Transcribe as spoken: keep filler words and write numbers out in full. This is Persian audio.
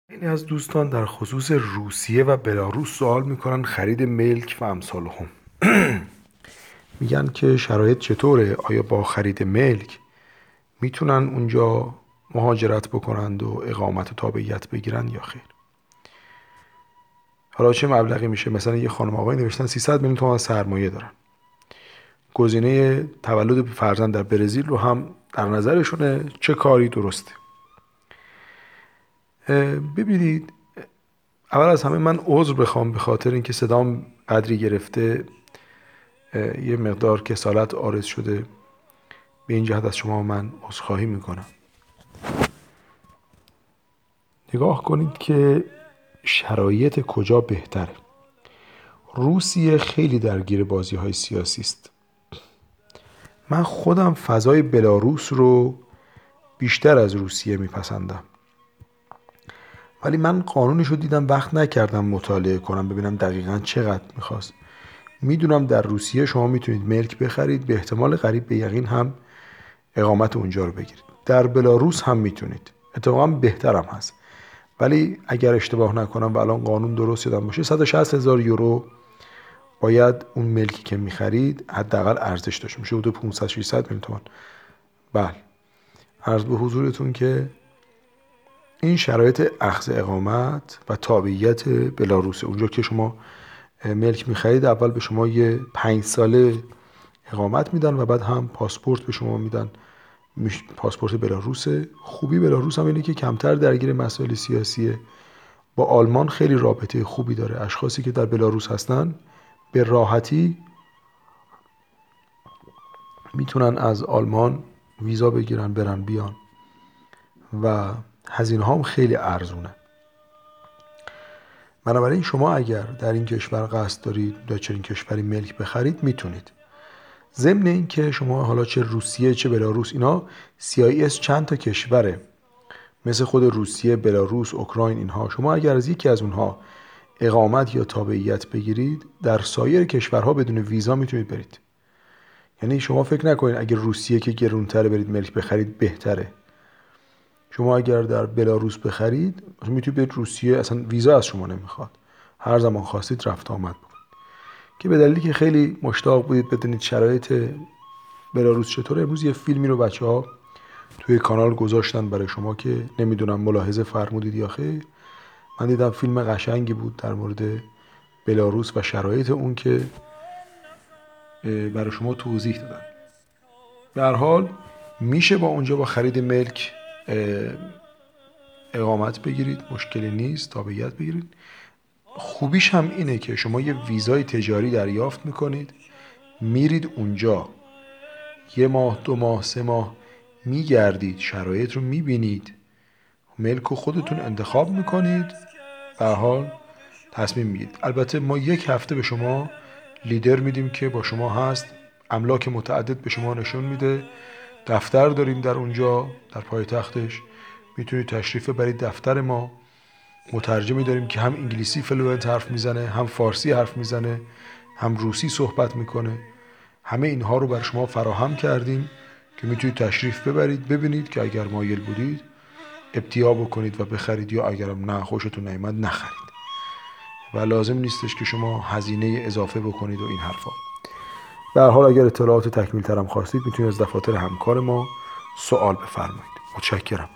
خیلی از دوستان در خصوص روسیه و بلاروس سوال میکنن خرید ملک و امثال هم. میگن که شرایط چطوره؟ آیا با خرید ملک میتونن اونجا مهاجرت بکنند و اقامت و تابعیت بگیرن یا خیر؟ حالا چه مبلغی میشه؟ مثلا یه خانم آقای نوشتن سیصد میلیون تومان سرمایه دارن، گزینه تولد فرزند در برزیل رو هم در نظرشونه، چه کاری درسته؟ ببینید، اول از همه من عذر بخوام به خاطر اینکه صدام قدری گرفته، یه مقدار کسالت عارض شده. به این جهت از شما من عذرخواهی میکنم. نگاه کنید که شرایط کجا بهتره. روسیه خیلی درگیر بازی های سیاسی است. من خودم فضای بلاروس رو بیشتر از روسیه میپسندم، ولی من قانونش رو دیدم، وقت نکردم مطالعه کنم ببینم دقیقاً چقدر میخواست. میدونم در روسیه شما میتونید ملک بخرید، به احتمال قریب به یقین هم اقامت اونجا رو بگیرید. در بلاروس هم میتونید، اتفاقا بهترم هست، ولی اگر اشتباه نکنم و الان قانون درست یادم باشه صد و شصت هزار یورو باید اون ملکی که میخرید حداقل ارزش داشته باشه، حدود پانصد ششصد میلیون تومان. بله، عرض به حضورتون که این شرایط اخذ اقامت و تابعیت بلاروس. اونجا که شما ملک میخرید اول به شما یه پنج ساله اقامت میدن و بعد هم پاسپورت به شما میدن، پاسپورت بلاروسه. خوبی بلاروس هم اینه که کمتر درگیر مسائل سیاسیه. با آلمان خیلی رابطه خوبی داره. اشخاصی که در بلاروس هستن به راحتی میتونن از آلمان ویزا بگیرن برن بیان و هزینه هم خیلی ارزونه. بنابراین شما اگر در این کشور قصد دارید در چنین کشوری ملک بخرید میتونید. ضمن این که شما حالا چه روسیه چه بلاروس، اینا سی آی اس چند تا کشوره، مثل خود روسیه، بلاروس، اوکراین، اینها شما اگر از یکی از اونها اقامت یا تابعیت بگیرید در سایر کشورها بدون ویزا میتونید برید. یعنی شما فکر نکنید اگر روسیه که گرونتره برید ملک بخرید بهتره. شما اگر در بلاروس بخرید میتونید برید روسیه، اصلا ویزا از شما نمیخواد، هر زمان خواستید رفت آمد بکنید. که به دلیلی که خیلی مشتاق بودید بدونید شرایط بلاروس چطوره، امروز یه فیلمی رو بچه‌ها توی کانال گذاشتن برای شما که نمیدونم ملاحظه فرمودید یا خیر. من دیدم فیلم قشنگی بود در مورد بلاروس و شرایط اون که برای شما توضیح دادن. به هر حال میشه با اونجا با خرید ملک اقامت بگیرید، مشکلی نیست، تابعیت بگیرید. خوبیش هم اینه که شما یه ویزای تجاری دریافت میکنید، میرید اونجا یه ماه دو ماه سه ماه میگردید، شرایط رو میبینید، ملک رو خودتون انتخاب میکنید، به هر حال تصمیم میگیرید. البته ما یک هفته به شما لیدر میدیم که با شما هست، املاک متعدد به شما نشون میده، دفتر داریم در اونجا در پایتختش، میتونید تشریف ببرید دفتر ما. مترجمی داریم که هم انگلیسی فلوئنت حرف میزنه، هم فارسی حرف میزنه، هم روسی صحبت میکنه. همه اینها رو بر شما فراهم کردیم که میتونید تشریف ببرید، ببینید که اگر مایل بودید ابتیا بکنید و بخرید، یا اگرم نه خوشتون نیامد نخرید و لازم نیستش که شما هزینه اضافه بکنید و این حرفا. به هر حال اگر اطلاعات تکمیل ترم خواستید میتونید از دفاتر همکار ما سوال بفرمایید. متشکرم.